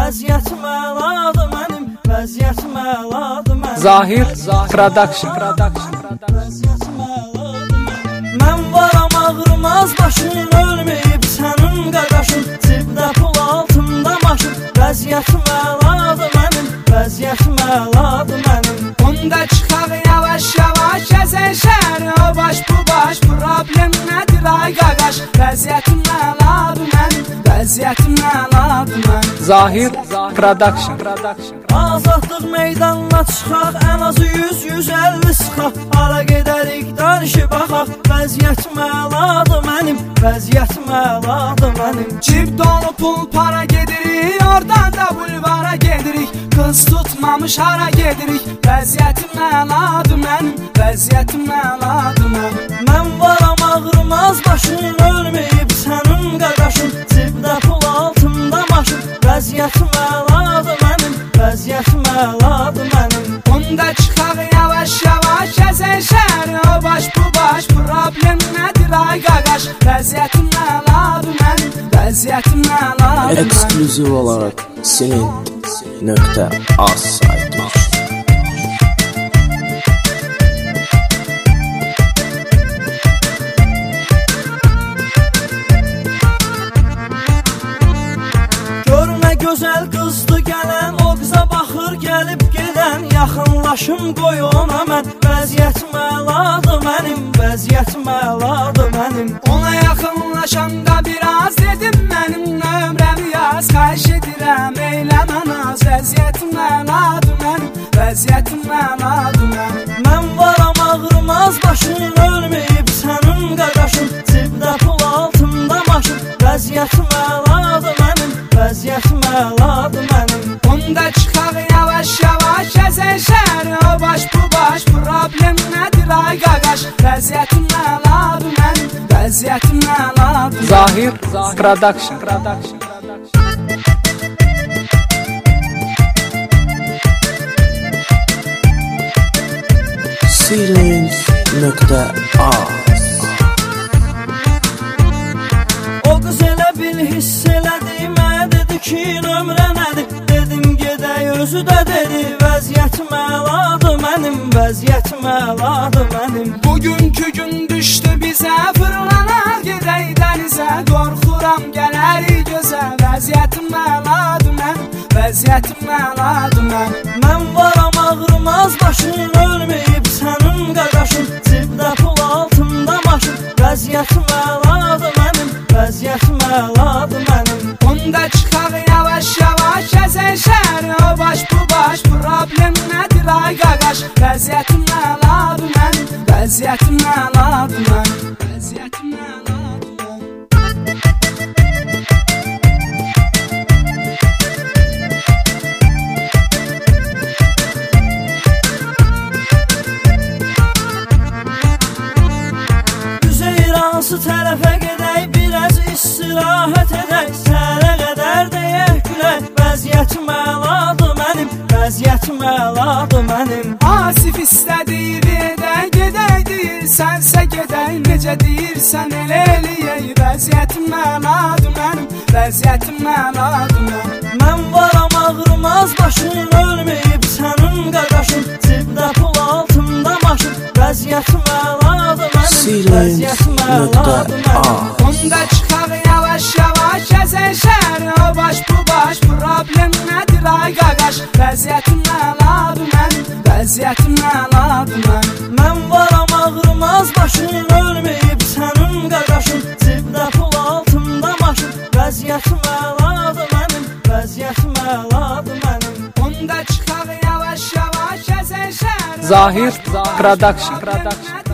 vəziyyətim əladır mənim, vəziyyətim əladır mənim. Zahir Production. Vəziyyətim əladır mənim. Mən varam ağrımaz başım, ölməyib sənin qaqaşın, cibdə pul altında maşın, vəziyyətim əladır mənim, vəziyyətim əladır mənim. Onda çıxaq yavaş yavaş gəzən şəhəri, o baş bu baş, problem nədir ay qaqaş, vəziyyətim əladır mənim, vəziyyətim əladır mənim. Zahir Production. Azadlıq meydanına çıxaq, ən azı 100-150 sıxaq, hala gedərik, danışıb baxaq, vəziyyətim əladır mənim, vəziyyətim əladır mənim. Cib dolu pul para gedirik, oradan da bulvara gedirik, qız tutmamış hara gedirik, vəziyyətim əladır mənim, vəziyyətim əladır mənim. Mən varam ağrımaz başım, ölməyib sənin qaqaşın, cibdə pul altında maşın, vəziyyətim əladır mənim, vəziyyətim əladır mənim. Onda çıxaq yavaş yavaş gəzən şəhəri, o baş bu baş, problem nədir ay qaqaş, vəziyyətim əladır mənim, vəziyyətim əladır mənim. Eksklüziv olaraq Silent.az saytı. Gözəl qızdı gələn, o qıza baxır gəlib gedən, yaxınlaşım qoy ona mən, vəziyyətim əladır mənim, vəziyyətim əladır mənim. Ona yaxınlaşanda biraz dedim mənim nömrəmi yaz, xahiş edirəm eyləmə naz, vəziyyətim əladır mənim, vəziyyətim əladır mənim. Mən varam ağrımaz başım, ölməyib sənin qaqaşın, cibdə pul altında maşın, vəziyyətim əladır mənim, vəziyyətim əladır mənim. Onda çıxaq yavaş yavaş gəzən şəhəri, o baş bu baş, problem nədir ay qaqaş, vəziyyətim əladır mənim, vəziyyətim əladır mənim. Zahir Production. Silent.az. O qız elə bil hiss elədi, mənə dedi ki nömrə nədir, dedim gedək, özü də dedi, vəziyyətim əladır mənim, vəziyyətim əladır mənim. Bugünkü gün düşdü bizə, fırlanar gedək dənizə, qorxuram gələrik gözə, vəziyyətim əladır mənim, vəziyyətim əladır mənim. Mən varam ağrımaz başım, ölməyib sənin qaqaşın, cibdə pul altında maşın, vəziyyətim əladır mənim, vəziyyətim əladır mənim. Onda çıxaq yavaş yavaş gəzən şəhəri, o baş bu baş, problem nədir ay qaqaş, vəziyyətim əladır mənim, vəziyyətim əladır mənim, vəziyyətim əladır mənim. Hansı tərəfə gedək, biraz istirahət edək, səhərə qədər deyək gülək, vəziyyətim əladır mənim, vəziyyətim əladır mənim. Asif istədir edək, gedək deyirsənsə gedək, necə deyirsən elə eləyək, vəziyyətim əladır mənim, vəziyyətim əladır mənim. Mən varam ağrımaz başım, ölməyib sənin qaqaşın, cibdə pul altında maşın, vəziyyətim əladır mənim, vəziyyətim əladır mənim. Onda çıxaq yavaş yavaş gəzən şəhəri, o baş bu baş, problem nədir ay qaqaş, vəziyyətim əladır mənim, vəziyyətim əladır mənim. Mən varam ağrımaz başım, ölməyib sənin qaqaşın, cibdə pul altında maşın, vəziyyətim əladır mənim, vəziyyətim əladır mənim. Onda çıxaq yavaş yavaş gəzən şəhəri, Zahir Production.